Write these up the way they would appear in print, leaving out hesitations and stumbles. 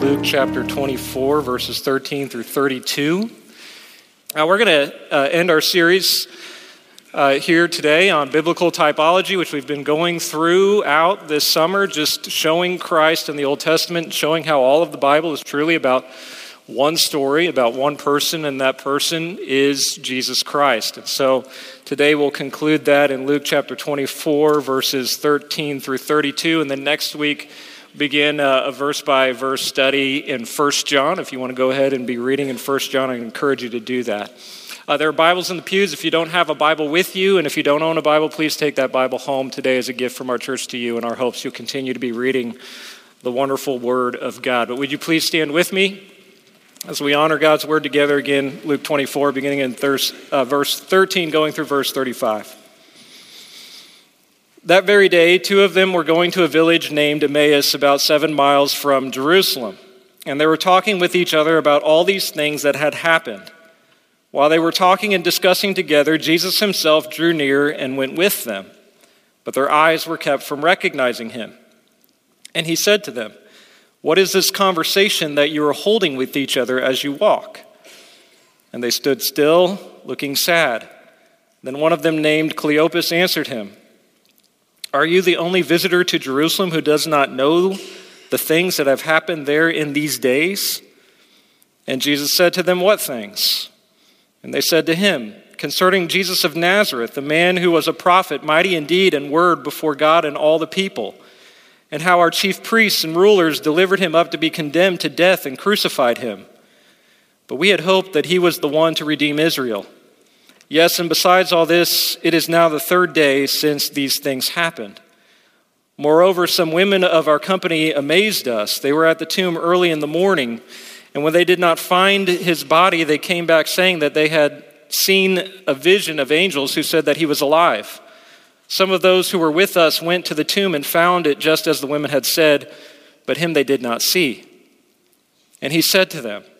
Luke chapter 24, verses 13 through 32. We're going to end our series here today on biblical typology, which we've been going throughout this summer, just showing Christ in the Old Testament, showing how all of the Bible is truly about one story, about one person, and that person is Jesus Christ. And so today we'll conclude that in Luke chapter 24, verses 13 through 32, and then next week begin a verse-by-verse study in 1 John. If you want to go ahead and be reading in 1 John, I encourage you to do that. There are Bibles in the pews. If you don't have a Bible with you, and if you don't own a Bible, please take that Bible home today as a gift from our church to you, and our hopes you'll continue to be reading the wonderful Word of God. But would you please stand with me as we honor God's Word together again, Luke 24, beginning in verse 13, going through verse 35. That very day, two of them were going to a village named Emmaus, about 7 miles from Jerusalem. And they were talking with each other about all these things that had happened. While they were talking and discussing together, Jesus himself drew near and went with them. But their eyes were kept from recognizing him. And he said to them, "What is this conversation that you are holding with each other as you walk?" And they stood still, looking sad. Then one of them, named Cleopas, answered him, "Are you the only visitor to Jerusalem who does not know the things that have happened there in these days?" And Jesus said to them, "What things?" And they said to him, "Concerning Jesus of Nazareth, the man who was a prophet, mighty in deed and word before God and all the people, and how our chief priests and rulers delivered him up to be condemned to death and crucified him. But we had hoped that he was the one to redeem Israel. Yes, and besides all this, it is now the third day since these things happened. Moreover, some women of our company amazed us. They were at the tomb early in the morning, and when they did not find his body, they came back saying that they had seen a vision of angels who said that he was alive. Some of those who were with us went to the tomb and found it just as the women had said, but him they did not see." And he said to them,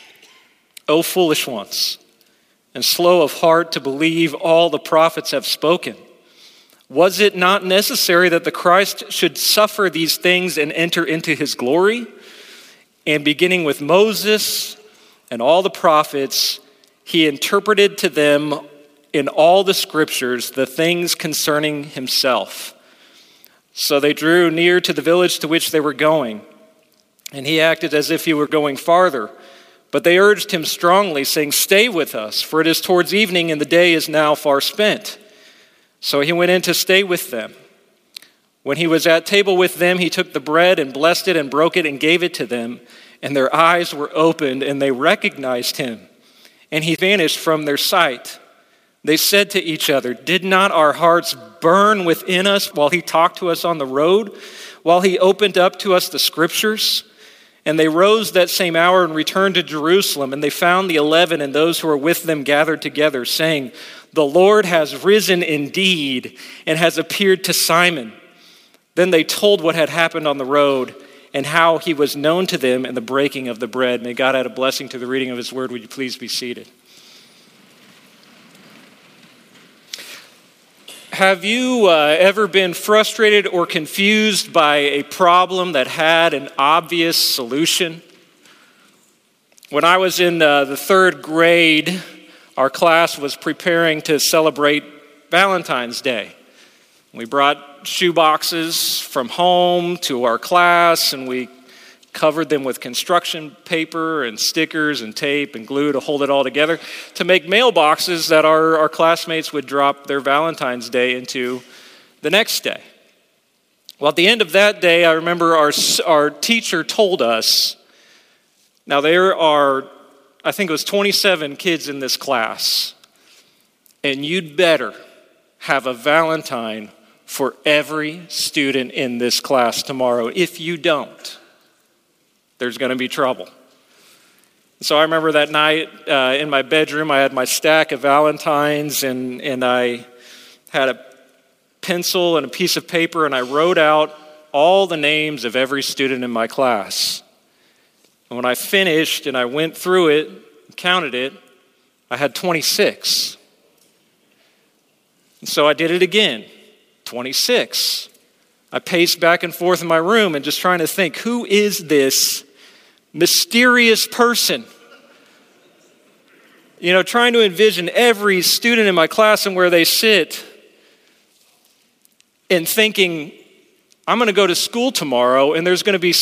"O foolish ones, and slow of heart to believe all the prophets have spoken. Was it not necessary that the Christ should suffer these things and enter into his glory? And beginning with Moses and all the prophets, he interpreted to them in all the scriptures the things concerning himself." So they drew near to the village to which they were going, and he acted as if he were going farther. But they urged him strongly, saying, "Stay with us, for it is towards evening, and the day is now far spent." So he went in to stay with them. When he was at table with them, he took the bread and blessed it and broke it and gave it to them. And their eyes were opened, and they recognized him. And he vanished from their sight. They said to each other, "Did not our hearts burn within us while he talked to us on the road, while he opened up to us the scriptures?" And they rose that same hour and returned to Jerusalem, and they found the 11 and those who were with them gathered together, saying, "The Lord has risen indeed and has appeared to Simon." Then they told what had happened on the road and how he was known to them in the breaking of the bread. May God add a blessing to the reading of his word. Would you please be seated? Have you ever been frustrated or confused by a problem that had an obvious solution? When I was in the third grade, our class was preparing to celebrate Valentine's Day. We brought shoe boxes from home to our class, and we covered them with construction paper and stickers and tape and glue to hold it all together to make mailboxes that our classmates would drop their Valentine's Day into the next day. Well, at the end of that day, I remember our teacher told us, now there are, I think it was 27 kids in this class, and you'd better have a Valentine for every student in this class tomorrow. If you don't, there's going to be trouble. So I remember that night in my bedroom, I had my stack of Valentines, and I had a pencil and a piece of paper, and I wrote out all the names of every student in my class. And when I finished and I went through it, counted it, I had 26. And so I did it again, 26. I paced back and forth in my room and just trying to think, who is this mysterious person. Trying to envision every student in my class and where they sit and thinking, I'm going to go to school tomorrow and there's going to be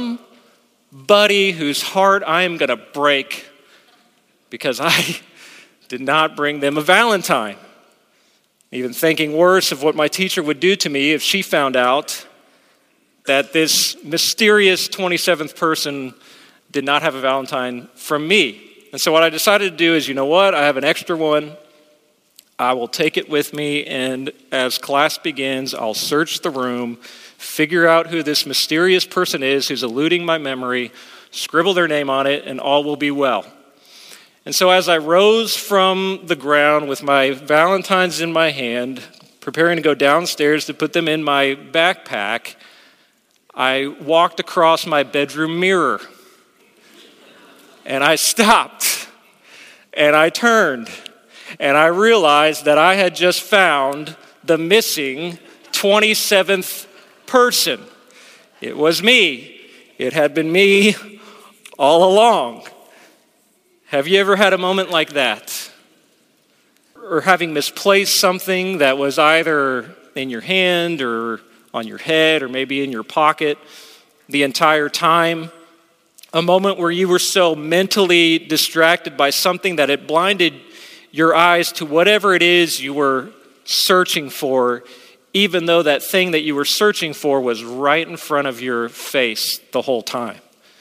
somebody whose heart I am going to break because I did not bring them a Valentine. Even thinking worse of what my teacher would do to me if she found out that this mysterious 27th person did not have a Valentine from me. And so what I decided to do is, I have an extra one. I will take it with me, and as class begins, I'll search the room, figure out who this mysterious person is who's eluding my memory, scribble their name on it, and all will be well. And so as I rose from the ground with my Valentines in my hand, preparing to go downstairs to put them in my backpack, I walked across my bedroom mirror. And I stopped, and I turned, and I realized that I had just found the missing 27th person. It was me. It had been me all along. Have you ever had a moment like that? Or having misplaced something that was either in your hand or on your head or maybe in your pocket the entire time? A moment where you were so mentally distracted by something that it blinded your eyes to whatever it is you were searching for, even though that thing that you were searching for was right in front of your face the whole time.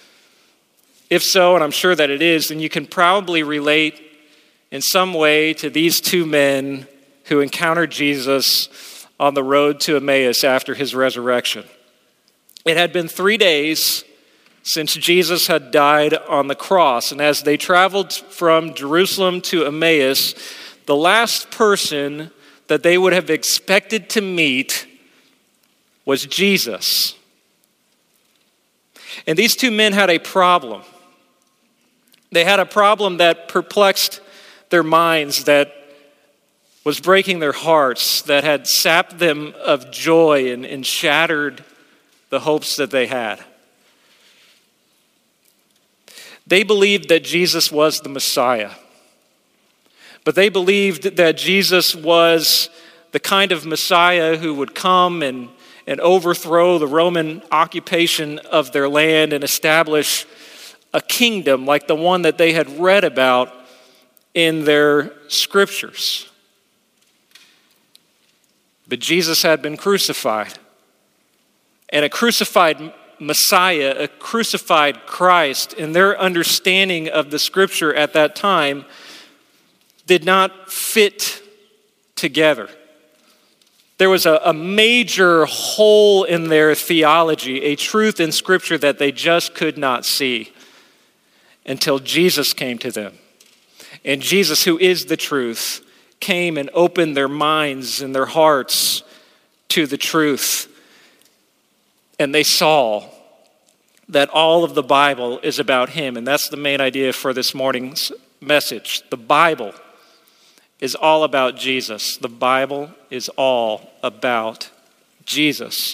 If so, and I'm sure that it is, then you can probably relate in some way to these two men who encountered Jesus on the road to Emmaus after his resurrection. It had been 3 days since Jesus had died on the cross. And as they traveled from Jerusalem to Emmaus, the last person that they would have expected to meet was Jesus. And these two men had a problem. They had a problem that perplexed their minds, that was breaking their hearts, that had sapped them of joy and shattered the hopes that they had. They believed that Jesus was the Messiah. But they believed that Jesus was the kind of Messiah who would come and overthrow the Roman occupation of their land and establish a kingdom like the one that they had read about in their scriptures. But Jesus had been crucified. And a crucified Messiah, a crucified Christ, in their understanding of the scripture at that time, did not fit together. There was a major hole in their theology, a truth in scripture that they just could not see until Jesus came to them. And Jesus, who is the truth, came and opened their minds and their hearts to the truth. And they saw that all of the Bible is about him. And that's the main idea for this morning's message. The Bible is all about Jesus. The Bible is all about Jesus.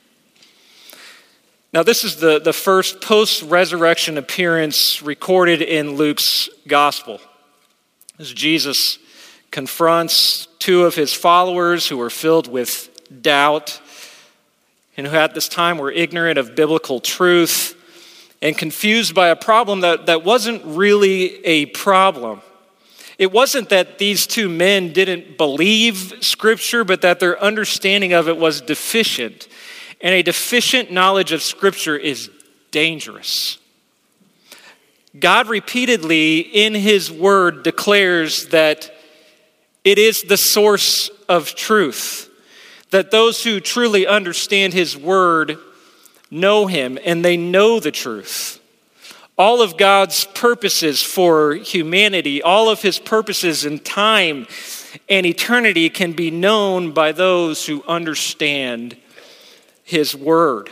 Now, this is the first post-resurrection appearance recorded in Luke's gospel, as Jesus confronts two of his followers who were filled with doubt and who at this time were ignorant of biblical truth and confused by a problem that wasn't really a problem. It wasn't that these two men didn't believe Scripture, but that their understanding of it was deficient. And a deficient knowledge of Scripture is dangerous. God repeatedly in his word declares that it is the source of truth, that those who truly understand his word know him and they know the truth. All of God's purposes for humanity, all of his purposes in time and eternity can be known by those who understand his word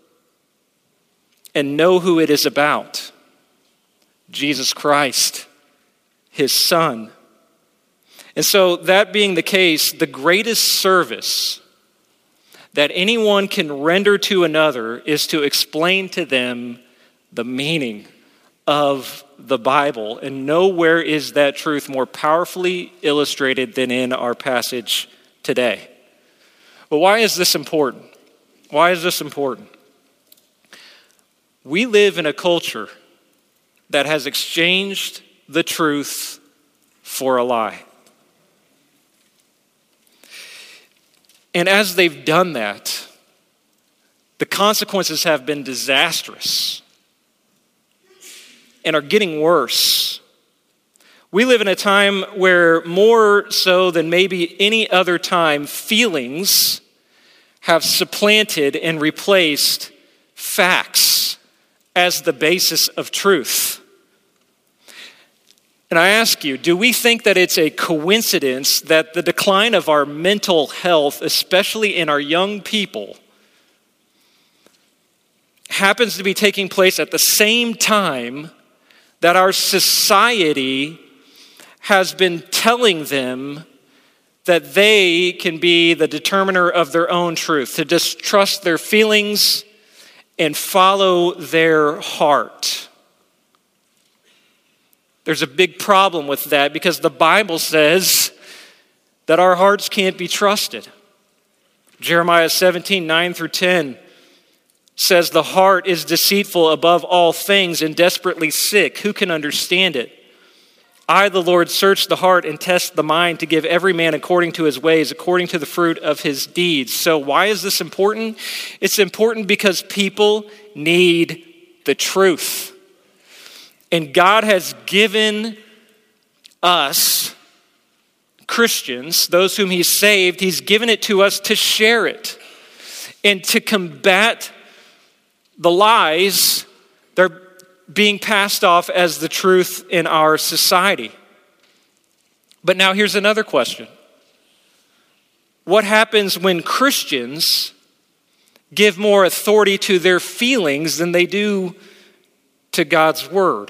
and know who it is about. Jesus Christ, his Son. And so that being the case, the greatest service that anyone can render to another is to explain to them the meaning of the Bible. And nowhere is that truth more powerfully illustrated than in our passage today. But why is this important? Why is this important? We live in a culture that has exchanged the truth for a lie. And as they've done that, the consequences have been disastrous and are getting worse. We live in a time where, more so than maybe any other time, feelings have supplanted and replaced facts as the basis of truth. And I ask you, do we think that it's a coincidence that the decline of our mental health, especially in our young people, happens to be taking place at the same time that our society has been telling them that they can be the determiner of their own truth, to just trust their feelings and follow their heart? There's a big problem with that because the Bible says that our hearts can't be trusted. Jeremiah 17:9-10 says, "The heart is deceitful above all things and desperately sick. Who can understand it? I, the Lord, search the heart and test the mind to give every man according to his ways, according to the fruit of his deeds." So why is this important? It's important because people need the truth. And God has given us, Christians, those whom He's saved, He's given it to us to share it and to combat the lies that are being passed off as the truth in our society. But now here's another question. What happens when Christians give more authority to their feelings than they do to God's word?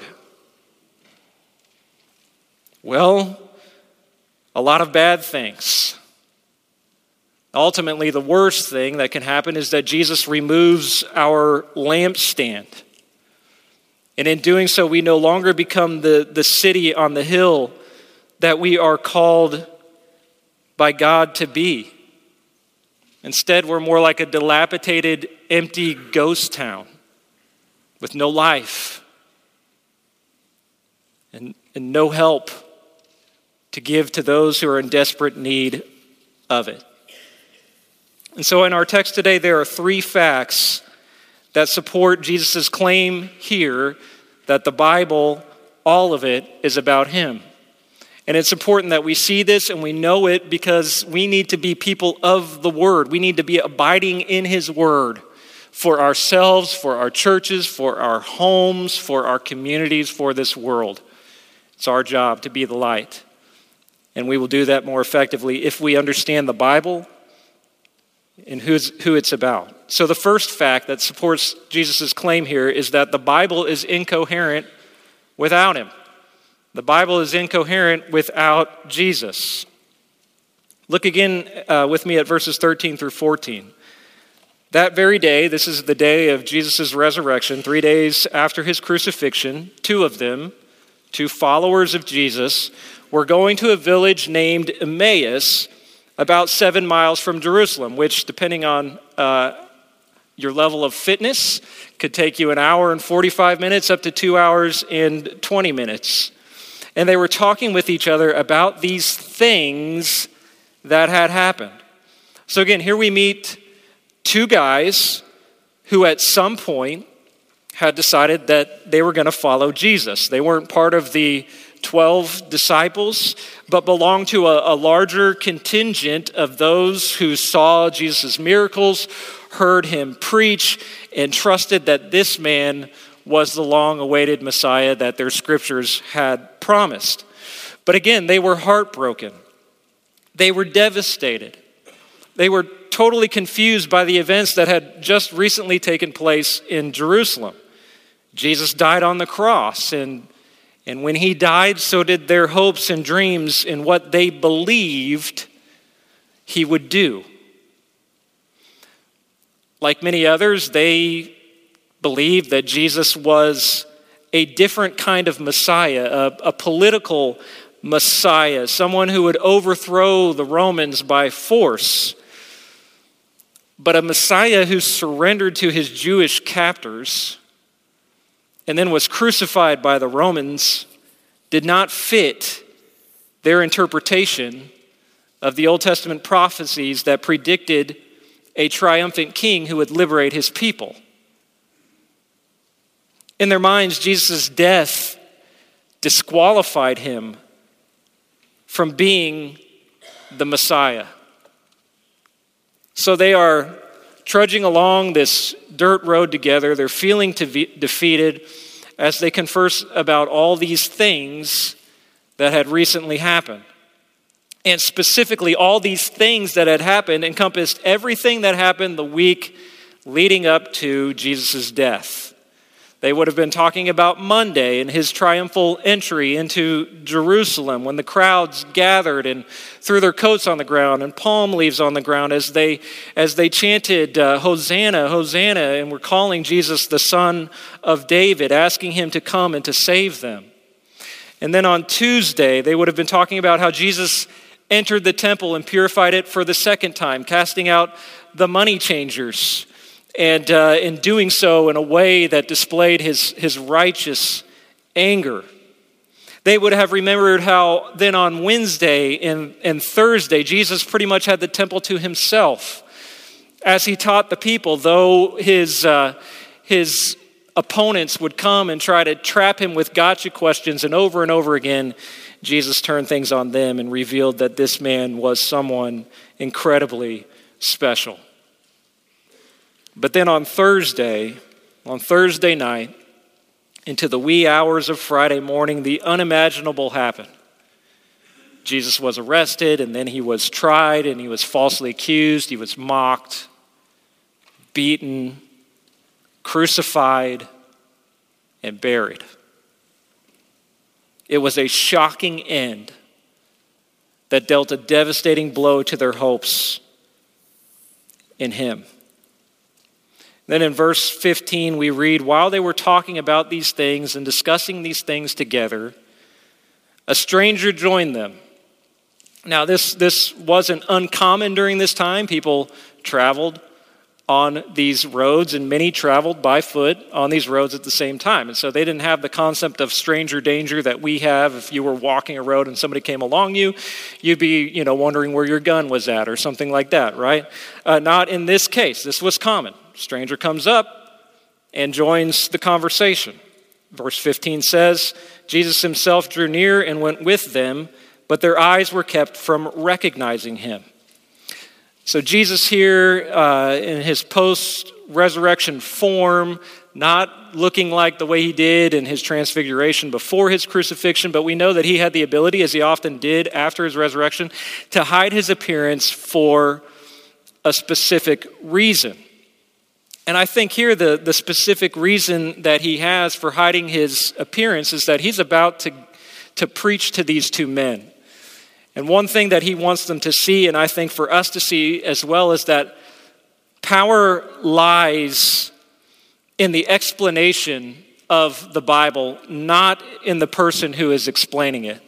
Well, a lot of bad things. Ultimately, the worst thing that can happen is that Jesus removes our lampstand. And in doing so, we no longer become the city on the hill that we are called by God to be. Instead, we're more like a dilapidated, empty ghost town with no life and no help to give to those who are in desperate need of it. And so in our text today, there are three facts that support Jesus' claim here that the Bible, all of it, is about Him. And it's important that we see this and we know it because we need to be people of the Word. We need to be abiding in His Word for ourselves, for our churches, for our homes, for our communities, for this world. It's our job to be the light. And we will do that more effectively if we understand the Bible and who it's about. So the first fact that supports Jesus' claim here is that the Bible is incoherent without Him. The Bible is incoherent without Jesus. Look again with me at verses 13-14. That very day, this is the day of Jesus' resurrection, 3 days after His crucifixion, two of them, two followers of Jesus, were going to a village named Emmaus, about 7 miles from Jerusalem, which, depending on your level of fitness, could take you 1 hour and 45 minutes up to 2 hours and 20 minutes. And they were talking with each other about these things that had happened. So again, here we meet two guys who at some point had decided that they were going to follow Jesus. They weren't part of the 12 disciples, but belonged to a larger contingent of those who saw Jesus' miracles, heard Him preach, and trusted that this man was the long-awaited Messiah that their scriptures had promised. But again, they were heartbroken. They were devastated. They were totally confused by the events that had just recently taken place in Jerusalem. Jesus died on the cross, and when He died, so did their hopes and dreams in what they believed He would do. Like many others, they believed that Jesus was a different kind of Messiah, a political Messiah, someone who would overthrow the Romans by force. But a Messiah who surrendered to his Jewish captors and then was crucified by the Romans did not fit their interpretation of the Old Testament prophecies that predicted a triumphant king who would liberate his people. In their minds, Jesus' death disqualified him from being the Messiah. So they are trudging along this dirt road together. They're feeling defeated as they converse about all these things that had recently happened. And specifically, all these things that had happened encompassed everything that happened the week leading up to Jesus' death. They would have been talking about Monday and his triumphal entry into Jerusalem when the crowds gathered and threw their coats on the ground and palm leaves on the ground as they chanted, Hosanna, Hosanna, and were calling Jesus the Son of David, asking him to come and to save them. And then on Tuesday, they would have been talking about how Jesus entered the temple and purified it for the second time, casting out the money changers. And in doing so in a way that displayed his righteous anger. They would have remembered how then on Wednesday and Thursday, Jesus pretty much had the temple to himself as he taught the people, though his opponents would come and try to trap him with gotcha questions, and over again, Jesus turned things on them and revealed that this man was someone incredibly special. But then on Thursday night, into the wee hours of Friday morning, the unimaginable happened. Jesus was arrested, and then he was tried, and he was falsely accused. He was mocked, beaten, crucified, and buried. It was a shocking end that dealt a devastating blow to their hopes in him. Then in verse 15, we read, while they were talking about these things and discussing these things together, a stranger joined them. Now, this wasn't uncommon during this time. People traveled on these roads, and many traveled by foot on these roads at the same time. And so they didn't have the concept of stranger danger that we have. If you were walking a road and somebody came along you, you'd be, wondering where your gun was at or something like that, right? Not in this case. This was common. Stranger comes up and joins the conversation. Verse 15 says, Jesus himself drew near and went with them, but their eyes were kept from recognizing him. So Jesus here in his post-resurrection form, not looking like the way he did in his transfiguration before his crucifixion, but we know that he had the ability, as he often did after his resurrection, to hide his appearance for a specific reason. And I think here the specific reason that he has for hiding his appearance is that he's about to preach to these two men. And one thing that he wants them to see, and I think for us to see as well, is that power lies in the explanation of the Bible, not in the person who is explaining it.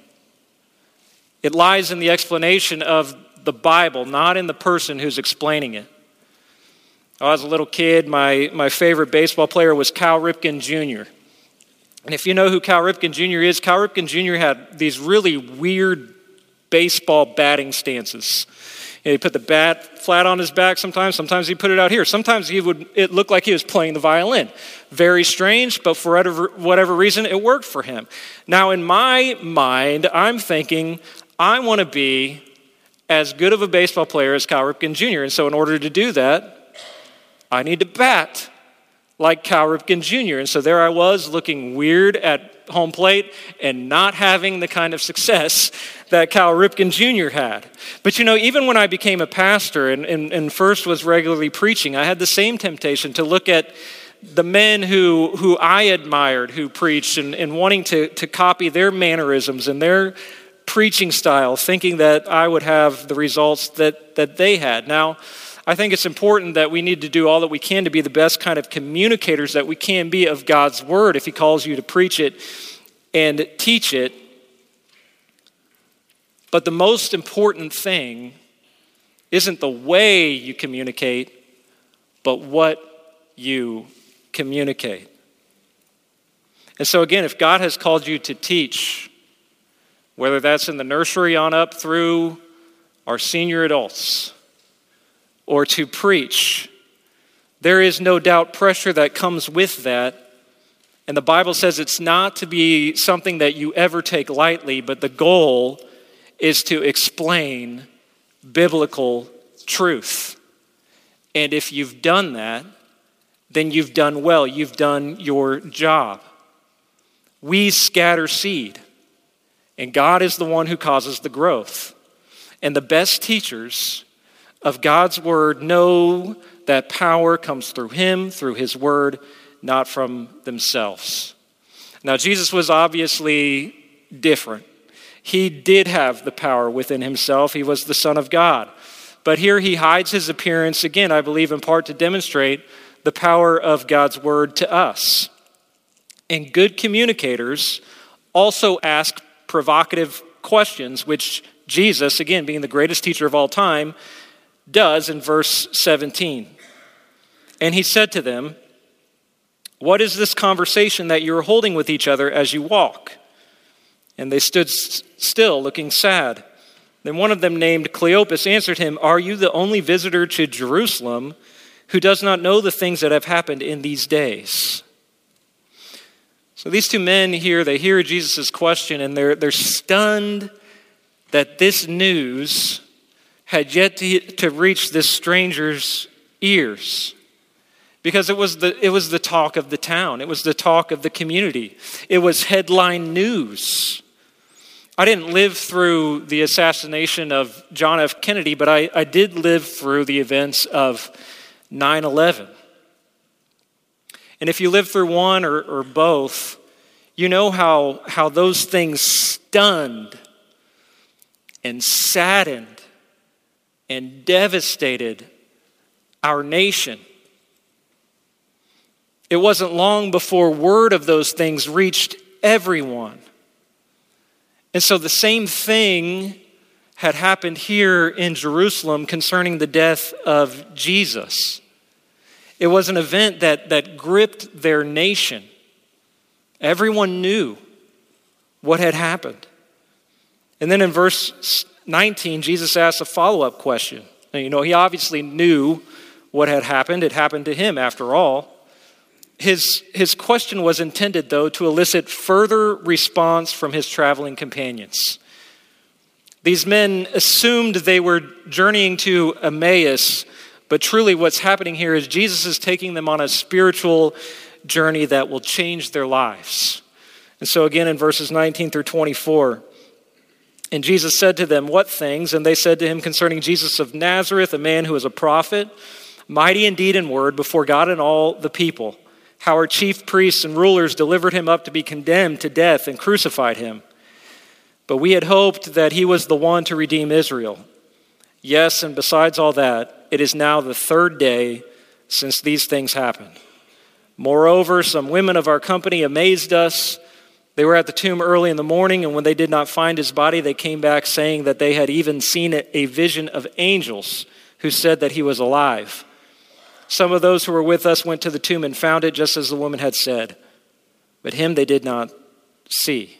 It lies in the explanation of the Bible, not in the person who's explaining it. When I was a little kid, my favorite baseball player was Cal Ripken Jr. And if you know who Cal Ripken Jr. is, Cal Ripken Jr. had these really weird baseball batting stances. He put the bat flat on his back sometimes he put it out here. Sometimes it looked like he was playing the violin. Very strange, but for whatever reason, it worked for him. Now, in my mind, I'm thinking, I want to be as good of a baseball player as Cal Ripken Jr. And so in order to do that, I need to bat like Cal Ripken Jr. And so there I was looking weird at home plate and not having the kind of success that Cal Ripken Jr. had. But even when I became a pastor and first was regularly preaching, I had the same temptation to look at the men who I admired who preached and wanting to copy their mannerisms and their preaching style, thinking that I would have the results that they had. Now, I think it's important that we need to do all that we can to be the best kind of communicators that we can be of God's word if he calls you to preach it and teach it. But the most important thing isn't the way you communicate, but what you communicate. And so again, if God has called you to teach, whether that's in the nursery on up through our senior adults, or to preach, there is no doubt pressure that comes with that. And the Bible says it's not to be something that you ever take lightly, but the goal is to explain biblical truth. And if you've done that, then you've done well. You've done your job. We scatter seed, and God is the one who causes the growth. And the best teachers of God's word know that power comes through him, through his word, not from themselves. Now, Jesus was obviously different. He did have the power within himself. He was the Son of God. But here he hides his appearance, again, I believe, in part to demonstrate the power of God's word to us. And good communicators also ask provocative questions, which Jesus, again, being the greatest teacher of all time, does in verse 17. And he said to them, "What is this conversation that you are holding with each other as you walk?" And they stood still, looking sad. Then one of them, named Cleopas, answered him, "Are you the only visitor to Jerusalem who does not know the things that have happened in these days?" So these two men here, they hear Jesus' question, and they're stunned that this news had yet to reach this stranger's ears. Because it was the talk of the town. It was the talk of the community. It was headline news. I didn't live through the assassination of John F. Kennedy, but I did live through the events of 9/11. And if you lived through one or both, you know how those things stunned and saddened and devastated our nation. It wasn't long before word of those things reached everyone. And so the same thing had happened here in Jerusalem concerning the death of Jesus. It was an event that gripped their nation. Everyone knew what had happened. And then in verse 19, Jesus asks a follow-up question. Now, he obviously knew what had happened. It happened to him, after all. His question was intended, though, to elicit further response from his traveling companions. These men assumed they were journeying to Emmaus, but truly what's happening here is Jesus is taking them on a spiritual journey that will change their lives. And so again in verses 19 through 24, "And Jesus said to them, 'What things?' And they said to him, 'Concerning Jesus of Nazareth, a man who is a prophet, mighty in deed and word before God and all the people, how our chief priests and rulers delivered him up to be condemned to death and crucified him. But we had hoped that he was the one to redeem Israel. Yes, and besides all that, it is now the third day since these things happened. Moreover, some women of our company amazed us. They were at the tomb early in the morning, and when they did not find his body, they came back saying that they had even seen a vision of angels who said that he was alive. Some of those who were with us went to the tomb and found it just as the woman had said, but him they did not see.'"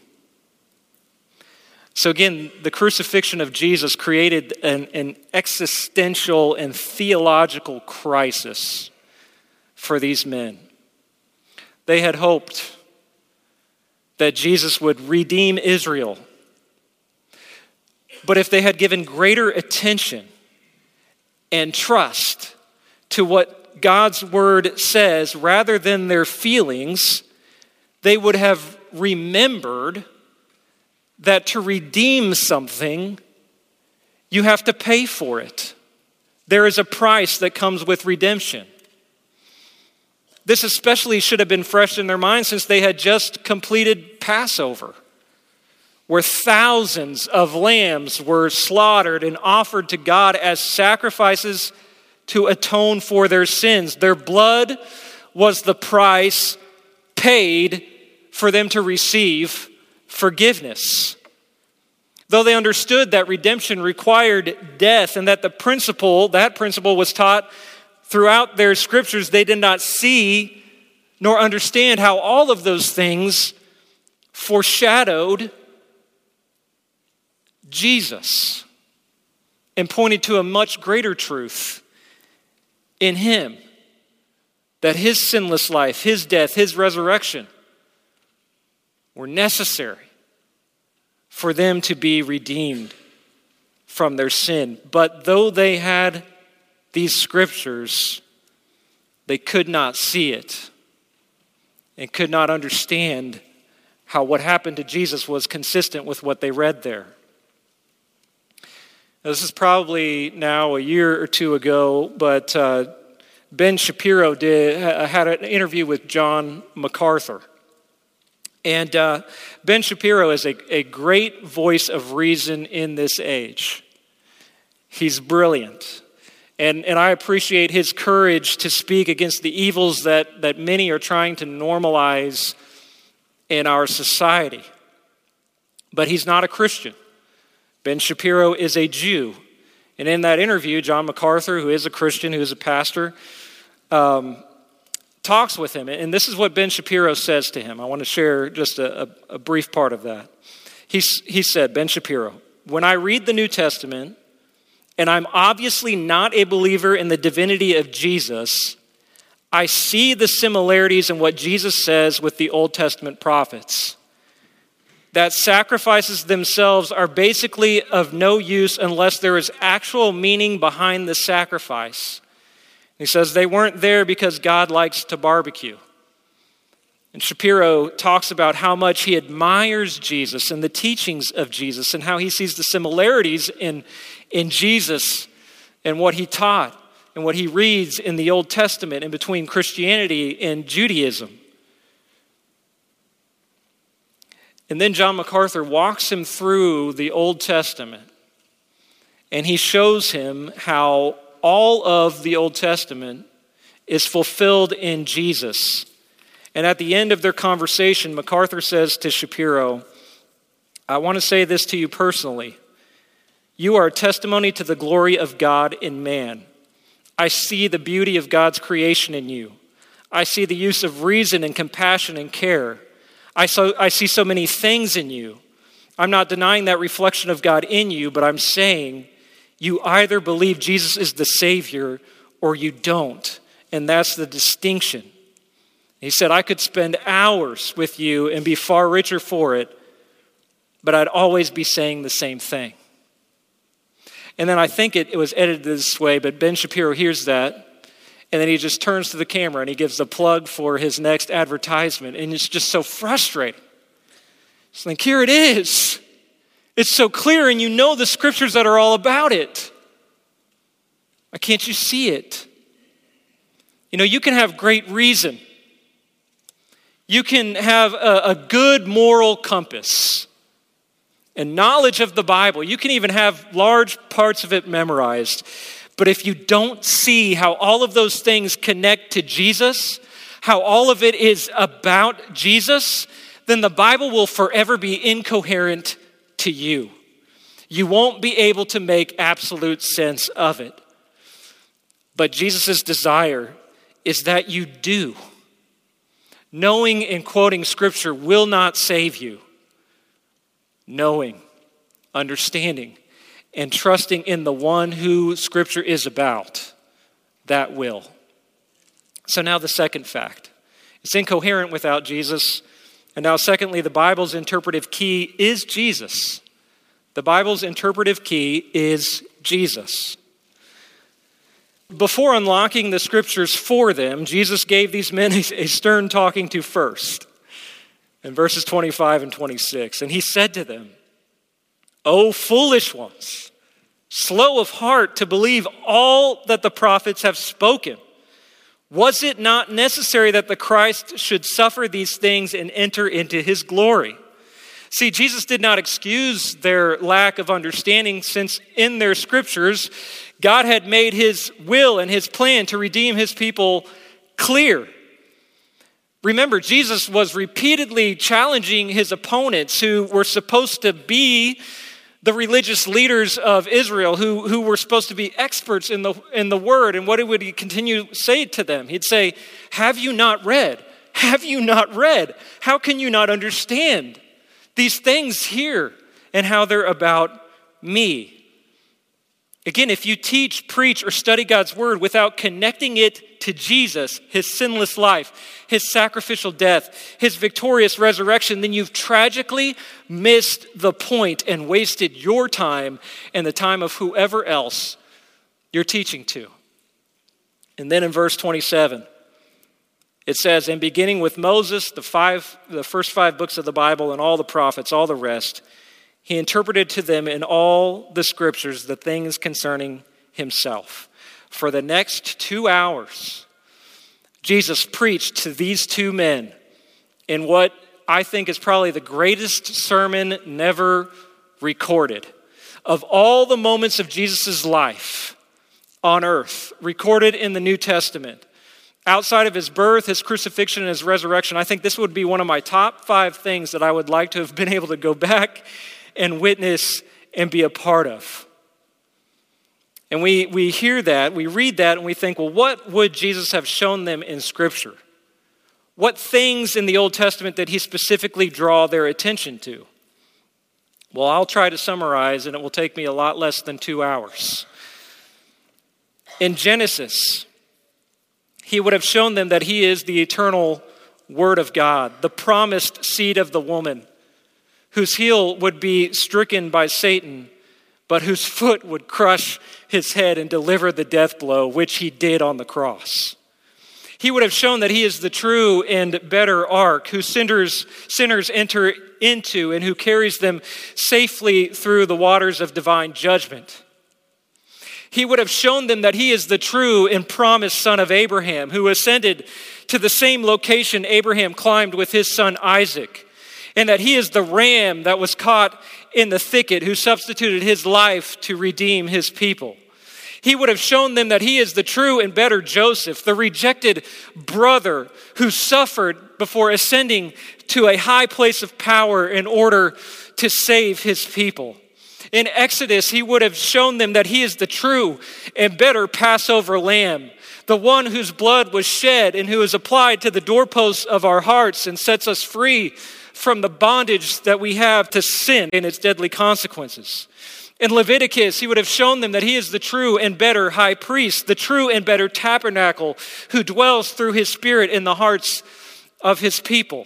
So again, the crucifixion of Jesus created an existential and theological crisis for these men. They had hoped that Jesus would redeem Israel. But if they had given greater attention and trust to what God's word says rather than their feelings, they would have remembered that to redeem something, you have to pay for it. There is a price that comes with redemption. This especially should have been fresh in their minds since they had just completed Passover, where thousands of lambs were slaughtered and offered to God as sacrifices to atone for their sins. Their blood was the price paid for them to receive forgiveness. Though they understood that redemption required death and that that principle was taught throughout their scriptures, they did not see nor understand how all of those things foreshadowed Jesus and pointed to a much greater truth in him, that his sinless life, his death, his resurrection were necessary for them to be redeemed from their sin. But though they had these scriptures, they could not see it and could not understand how what happened to Jesus was consistent with what they read there. Now, this is probably now a year or two ago, but Ben Shapiro had an interview with John MacArthur. And Ben Shapiro is a great voice of reason in this age. He's brilliant. And I appreciate his courage to speak against the evils that many are trying to normalize in our society. But he's not a Christian. Ben Shapiro is a Jew. And in that interview, John MacArthur, who is a Christian, who is a pastor, talks with him. And this is what Ben Shapiro says to him. I want to share just a brief part of that. He said, Ben Shapiro, when I read the New Testament, and I'm obviously not a believer in the divinity of Jesus, I see the similarities in what Jesus says with the Old Testament prophets. That sacrifices themselves are basically of no use unless there is actual meaning behind the sacrifice. He says they weren't there because God likes to barbecue. And Shapiro talks about how much he admires Jesus and the teachings of Jesus and how he sees the similarities in Jesus and what he taught and what he reads in the Old Testament and between Christianity and Judaism. And then John MacArthur walks him through the Old Testament, and he shows him how all of the Old Testament is fulfilled in Jesus. And at the end of their conversation, MacArthur says to Shapiro, I want to say this to you personally. You are a testimony to the glory of God in man. I see the beauty of God's creation in you. I see the use of reason and compassion and care. I see so many things in you. I'm not denying that reflection of God in you, but I'm saying you either believe Jesus is the Savior or you don't. And that's the distinction. He said, I could spend hours with you and be far richer for it, but I'd always be saying the same thing. And then I think it was edited this way, but Ben Shapiro hears that, and then he just turns to the camera and he gives a plug for his next advertisement, and it's just so frustrating. It's like, here it is. It's so clear, and you know the scriptures that are all about it. Why can't you see it? You know, you can have great reason. You can have a good moral compass and knowledge of the Bible. You can even have large parts of it memorized. But if you don't see how all of those things connect to Jesus, how all of it is about Jesus, then the Bible will forever be incoherent to you. You won't be able to make absolute sense of it. But Jesus' desire is that you do. Knowing and quoting Scripture will not save you. Knowing, understanding, and trusting in the one who Scripture is about, that will. So now the second fact. It's incoherent without Jesus. And now secondly, the Bible's interpretive key is Jesus. The Bible's interpretive key is Jesus. Before unlocking the Scriptures for them, Jesus gave these men a stern talking to first. In verses 25 and 26. And he said to them, O foolish ones, slow of heart to believe all that the prophets have spoken. Was it not necessary that the Christ should suffer these things and enter into his glory? See, Jesus did not excuse their lack of understanding, since in their scriptures, God had made his will and his plan to redeem his people clear. Remember, Jesus was repeatedly challenging his opponents, who were supposed to be the religious leaders of Israel, who were supposed to be experts in the word. And what would he continue to say to them? He'd say, have you not read? Have you not read? How can you not understand these things here and how they're about me? Again, if you teach, preach, or study God's word without connecting it to Jesus, his sinless life, his sacrificial death, his victorious resurrection, then you've tragically missed the point and wasted your time and the time of whoever else you're teaching to. And then in verse 27, it says, and beginning with Moses, the first 5 books of the Bible, and all the prophets, all the rest, he interpreted to them in all the scriptures the things concerning himself. For the next 2 hours, Jesus preached to these 2 men in what I think is probably the greatest sermon never recorded. Of all the moments of Jesus' life on earth, recorded in the New Testament, outside of his birth, his crucifixion, and his resurrection, I think this would be one of my top 5 things that I would like to have been able to go back and witness and be a part of. And we hear that, we read that, and we think, well, what would Jesus have shown them in Scripture? What things in the Old Testament did he specifically draw their attention to? Well, I'll try to summarize, and it will take me a lot less than 2 hours. In Genesis, he would have shown them that he is the eternal Word of God, the promised seed of the woman, whose heel would be stricken by Satan, but whose foot would crush his head and deliver the death blow, which he did on the cross. He would have shown that he is the true and better ark, whose sinners enter into and who carries them safely through the waters of divine judgment. He would have shown them that he is the true and promised son of Abraham, who ascended to the same location Abraham climbed with his son Isaac, and that he is the ram that was caught in the thicket, who substituted his life to redeem his people. He would have shown them that he is the true and better Joseph, the rejected brother who suffered before ascending to a high place of power in order to save his people. In Exodus, he would have shown them that he is the true and better Passover lamb, the one whose blood was shed and who is applied to the doorposts of our hearts and sets us free from the bondage that we have to sin and its deadly consequences. In Leviticus, he would have shown them that he is the true and better high priest, the true and better tabernacle who dwells through his spirit in the hearts of his people.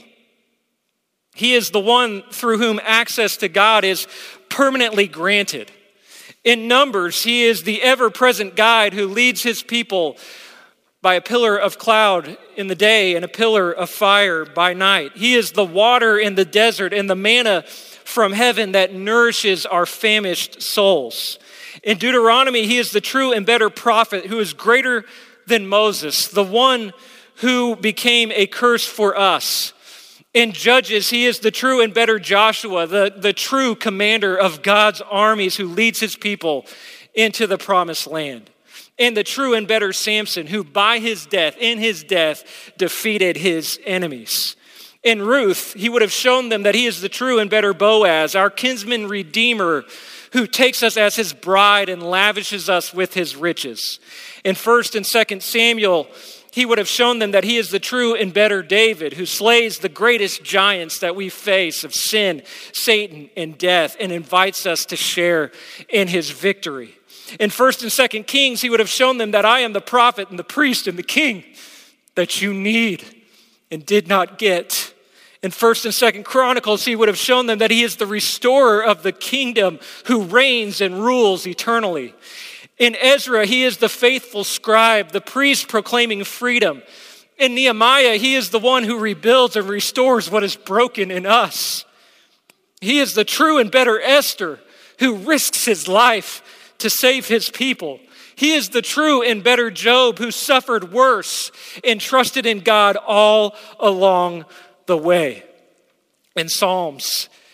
He is the one through whom access to God is permanently granted. In Numbers, he is the ever-present guide who leads his people by a pillar of cloud in the day and a pillar of fire by night. He is the water in the desert and the manna from heaven that nourishes our famished souls. In Deuteronomy, he is the true and better prophet who is greater than Moses, the one who became a curse for us. In Judges, he is the true and better Joshua, the true commander of God's armies who leads his people into the promised land. And the true and better Samson, who by his death, in his death, defeated his enemies. In Ruth, he would have shown them that he is the true and better Boaz, our kinsman redeemer, who takes us as his bride and lavishes us with his riches. In 1 and 2 Samuel, he would have shown them that he is the true and better David, who slays the greatest giants that we face of sin, Satan, and death, and invites us to share in his victory. In 1 and 2 Kings, he would have shown them that I am the prophet and the priest and the king that you need and did not get. In 1 and 2 Chronicles, he would have shown them that he is the restorer of the kingdom who reigns and rules eternally. In Ezra, he is the faithful scribe, the priest proclaiming freedom. In Nehemiah, he is the one who rebuilds and restores what is broken in us. He is the true and better Esther who risks his life to save his people. He is the true and better Job who suffered worse and trusted in God all along the way. In Psalms,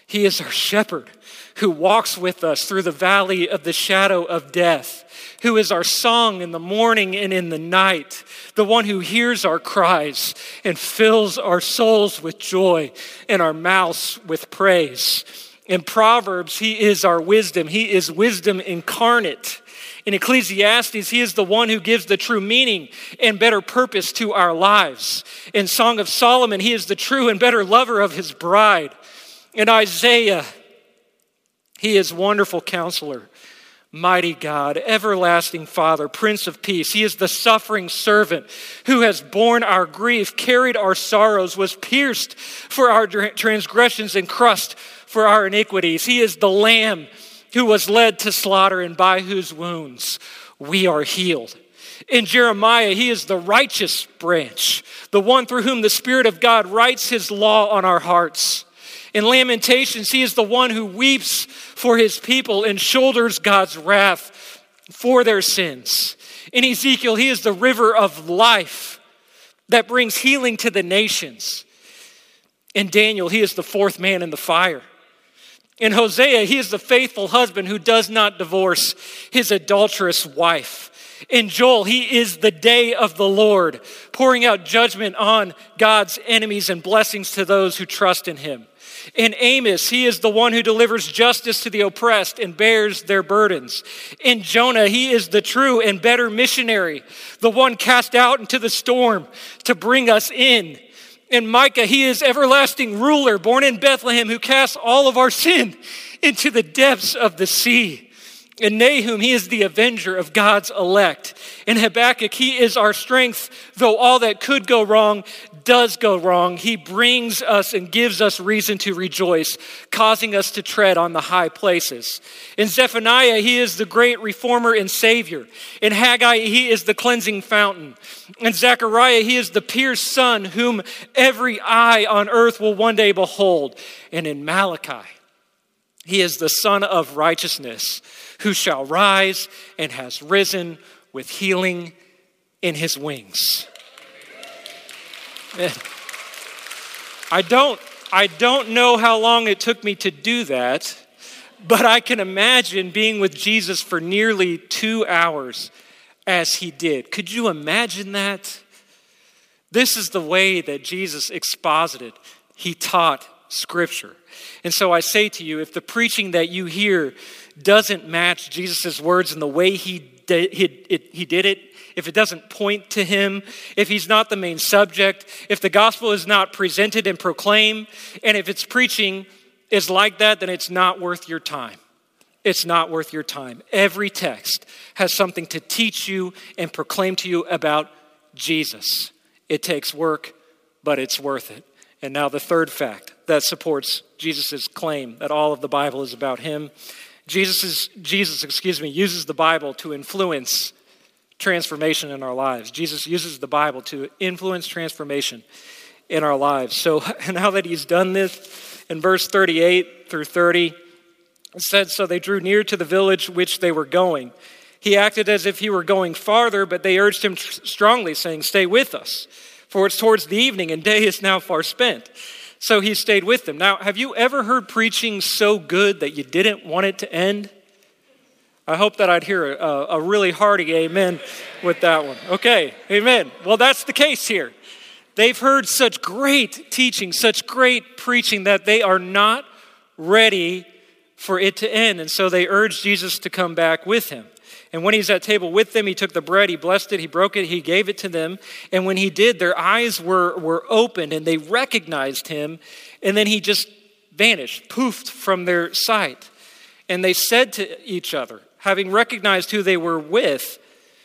He is our shepherd who walks with us through the valley of the shadow of death, who is our song in the morning and in the night, the one who hears our cries and fills our souls with joy and our mouths with praise. In Proverbs, he is our wisdom. He is wisdom incarnate. In Ecclesiastes, he is the one who gives the true meaning and better purpose to our lives. In Song of Solomon, he is the true and better lover of his bride. In Isaiah, he is wonderful counselor, mighty God, everlasting Father, Prince of Peace. He is the suffering servant who has borne our grief, carried our sorrows, was pierced for our transgressions and crushed for our iniquities. He is the Lamb who was led to slaughter and by whose wounds we are healed. In Jeremiah, he is the righteous branch, the one through whom the Spirit of God writes his law on our hearts. In Lamentations, he is the one who weeps for his people and shoulders God's wrath for their sins. In Ezekiel, he is the river of life that brings healing to the nations. In Daniel, he is the fourth man in the fire. In Hosea, he is the faithful husband who does not divorce his adulterous wife. In Joel, he is the day of the Lord, pouring out judgment on God's enemies and blessings to those who trust in him. In Amos, he is the one who delivers justice to the oppressed and bears their burdens. In Jonah, he is the true and better missionary, the one cast out into the storm to bring us in. In Micah, he is everlasting ruler, born in Bethlehem, who casts all of our sin into the depths of the sea. In Nahum, he is the avenger of God's elect. In Habakkuk, he is our strength, though all that could go wrong does go wrong. He brings us and gives us reason to rejoice, causing us to tread on the high places. In Zephaniah, he is the great reformer and savior. In Haggai, he is the cleansing fountain. In Zechariah, he is the pierced son whom every eye on earth will one day behold. And in Malachi, he is the Son of righteousness, who shall rise and has risen with healing in his wings. I don't know how long it took me to do that, but I can imagine being with Jesus for nearly 2 hours as he did. Could you imagine that? This is the way that Jesus exposited. He taught Scripture. And so I say to you, if the preaching that you hear doesn't match Jesus' words and the way he did it, if it doesn't point to him, if he's not the main subject, if the gospel is not presented and proclaimed, and if its preaching is like that, then it's not worth your time. It's not worth your time. Every text has something to teach you and proclaim to you about Jesus. It takes work, but it's worth it. And now the third fact that supports Jesus' claim that all of the Bible is about him. Jesus uses the Bible to influence transformation in our lives. Jesus uses the Bible to influence transformation in our lives. So now that he's done this, in verse 38 through 30, it said, so they drew near to the village which they were going. He acted as if he were going farther, but they urged him strongly, saying, stay with us, for it's towards the evening and day is now far spent. So he stayed with them. Now, have you ever heard preaching so good that you didn't want it to end? I hope that I'd hear a really hearty amen with that one. Okay, amen. Well, that's the case here. They've heard such great teaching, such great preaching that they are not ready for it to end. And so they urged Jesus to come back with him. And when he's at table with them, he took the bread, he blessed it, he broke it, he gave it to them. And when he did, their eyes were opened and they recognized him. And then he just vanished, poofed from their sight. And they said to each other, having recognized who they were with,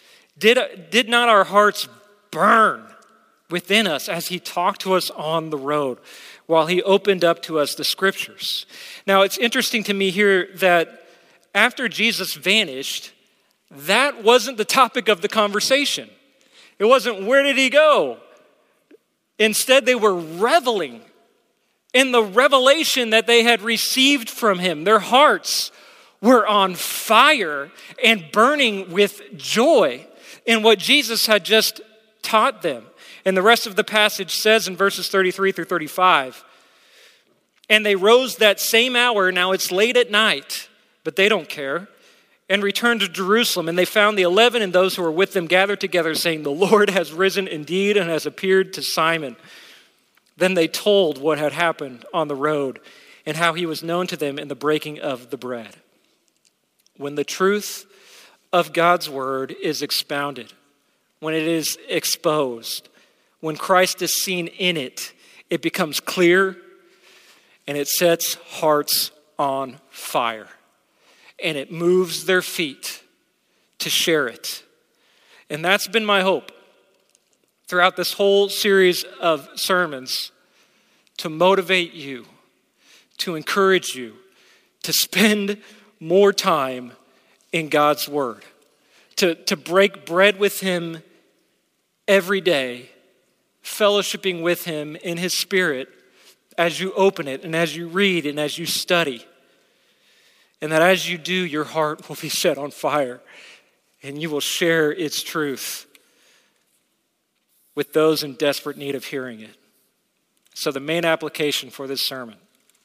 did not our hearts burn within us as he talked to us on the road while he opened up to us the scriptures? Now, it's interesting to me here that after Jesus vanished, that wasn't the topic of the conversation. It wasn't, where did he go? Instead, they were reveling in the revelation that they had received from him. Their hearts were on fire and burning with joy in what Jesus had just taught them. And the rest of the passage says in verses 33 through 35, And they rose that same hour, now it's late at night, but they don't care, and returned to Jerusalem. And they found the 11 and those who were with them gathered together, saying, "The Lord has risen indeed and has appeared to Simon." Then they told what had happened on the road and how he was known to them in the breaking of the bread. When the truth of God's word is expounded, when it is exposed, when Christ is seen in it, it becomes clear and it sets hearts on fire. And it moves their feet to share it. And that's been my hope throughout this whole series of sermons, to motivate you, to encourage you, to spend more time in God's word, to break bread with him every day, fellowshipping with him in his spirit as you open it and as you read and as you study. And that as you do, your heart will be set on fire and you will share its truth with those in desperate need of hearing it. So the main application for this sermon: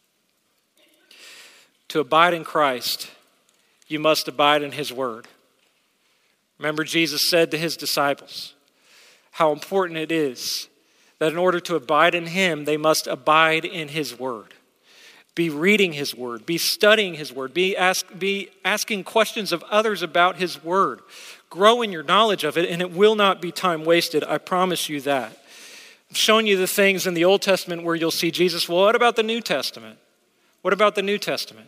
to abide in Christ, you must abide in his word. Remember, Jesus said to his disciples how important it is that in order to abide in him, they must abide in his word. Be reading his word, be studying his word, be asking questions of others about his word. Grow in your knowledge of it, and it will not be time wasted. I promise you that. I'm showing you the things in the Old Testament where you'll see Jesus. Well, what about the New Testament? What about the New Testament?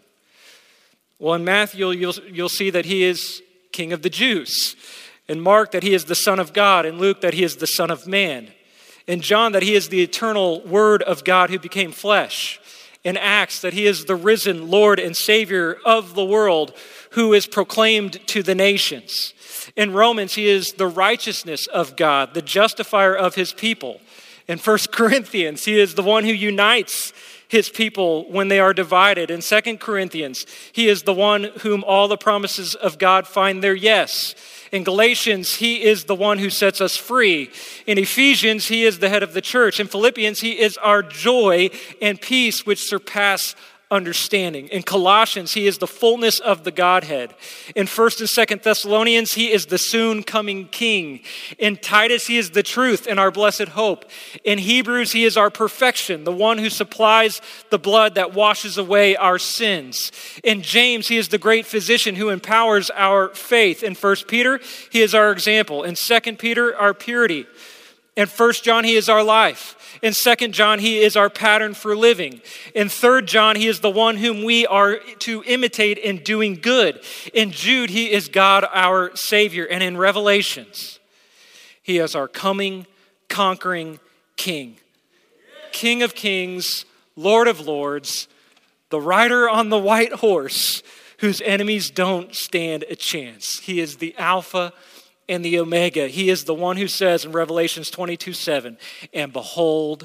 Well, in Matthew, you'll see that he is King of the Jews. In Mark, that he is the Son of God. In Luke, that he is the Son of Man. In John, that he is the eternal Word of God who became flesh. In Acts, that he is the risen Lord and Savior of the world who is proclaimed to the nations. In Romans, he is the righteousness of God, the justifier of his people. In 1 Corinthians, he is the one who unites his people when they are divided. In 2 Corinthians, he is the one whom all the promises of God find their yes. In Galatians, he is the one who sets us free. In Ephesians, he is the head of the church. In Philippians, he is our joy and peace which surpass understanding. In Colossians, he is the fullness of the Godhead. In 1 and 2 Thessalonians, he is the soon coming King. In Titus, he is the truth and our blessed hope. In Hebrews, he is our perfection, the one who supplies the blood that washes away our sins. In James, he is the great physician who empowers our faith. In 1 Peter, he is our example. In 2 Peter, our purity. In 1 John, he is our life. In 2 John, he is our pattern for living. In 3 John, he is the one whom we are to imitate in doing good. In Jude, he is God, our Savior. And in Revelations, he is our coming, conquering King. King of kings, Lord of lords, the rider on the white horse, whose enemies don't stand a chance. He is the Alpha and the Omega. He is the one who says in Revelations 22:7, "And behold,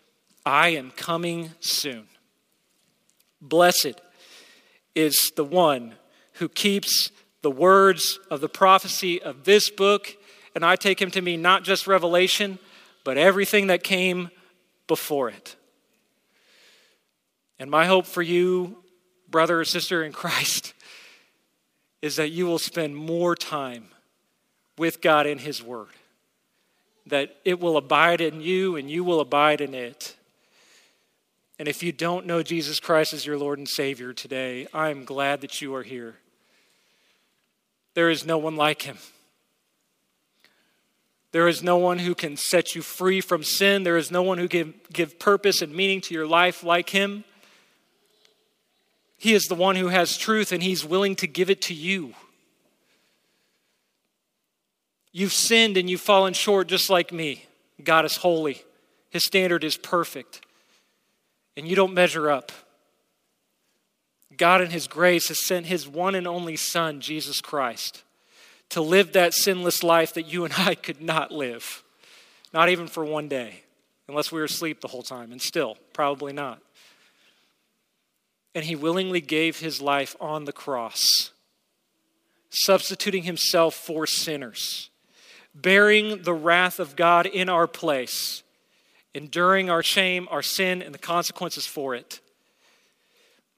I am coming soon." Blessed is the one who keeps the words of the prophecy of this book, and I take him to mean not just Revelation, but everything that came before it. And my hope for you, brother or sister in Christ, is that you will spend more time with God in his word, that it will abide in you and you will abide in it. And if you don't know Jesus Christ as your Lord and Savior today, I'm glad that you are here. There is no one like him. There is no one who can set you free from sin. There is no one who can give purpose and meaning to your life like him. He is the one who has truth, and he's willing to give it to you. You've sinned and you've fallen short just like me. God is holy. His standard is perfect. And you don't measure up. God in his grace has sent his one and only Son, Jesus Christ, to live that sinless life that you and I could not live. Not even for one day, unless we were asleep the whole time, and still, probably not. And he willingly gave his life on the cross, substituting himself for sinners, bearing the wrath of God in our place, enduring our shame, our sin, and the consequences for it.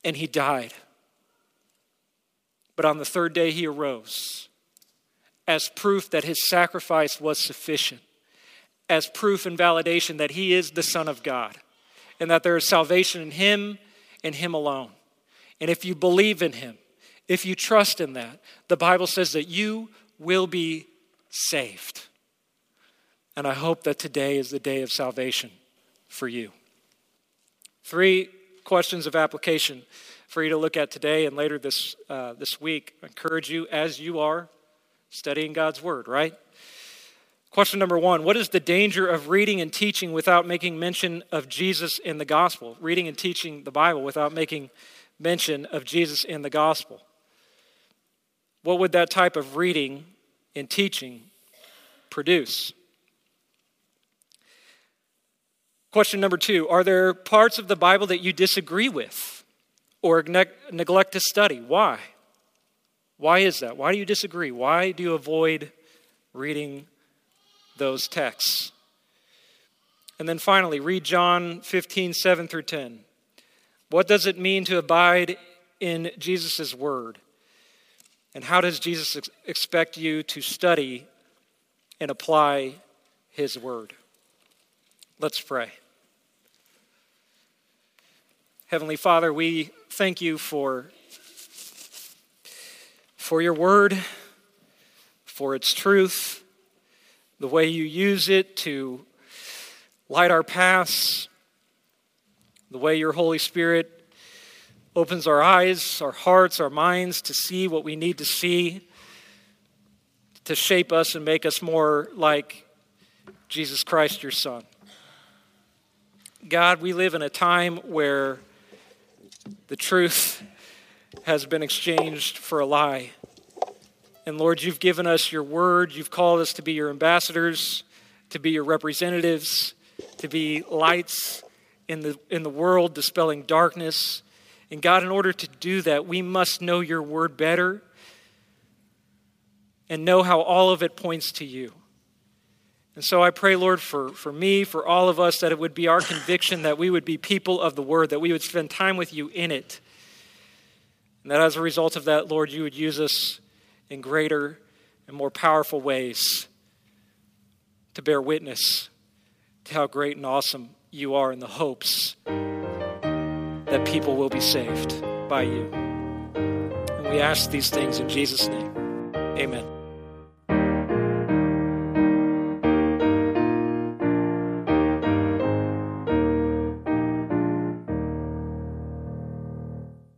and he died. But on the third day he arose as proof that his sacrifice was sufficient, as proof and validation that he is the Son of God and that there is salvation in him and him alone. And if you believe in him, if you trust in that, the Bible says that you will be saved. And I hope that today is the day of salvation for you. 3 questions of application for you to look at today and later this week. I encourage you, as you are studying God's word, right? Question number 1, what is the danger of reading and teaching without making mention of Jesus in the gospel? Reading and teaching the Bible without making mention of Jesus in the gospel. What would that type of reading and teaching produce? Question number 2, are there parts of the Bible that you disagree with or neglect to study? Why? Why is that? Why do you disagree? Why do you avoid reading those texts? And then finally, read John 15, 7 through 10. What does it mean to abide in Jesus' word? And how does Jesus expect you to study and apply his word? Let's pray. Heavenly Father, we thank you for your word, for its truth, the way you use it to light our paths, the way your Holy Spirit opens our eyes, our hearts, our minds to see what we need to see, to shape us and make us more like Jesus Christ, your Son. God, we live in a time where the truth has been exchanged for a lie. And Lord, you've given us your word. You've called us to be your ambassadors, to be your representatives, to be lights in the world, dispelling darkness. And God, in order to do that, we must know your word better and know how all of it points to you. And so I pray, Lord, for me, for all of us, that it would be our conviction that we would be people of the word, that we would spend time with you in it. And that as a result of that, Lord, you would use us in greater and more powerful ways to bear witness to how great and awesome you are in the hopes that people will be saved by you. And we ask these things in Jesus' name. Amen.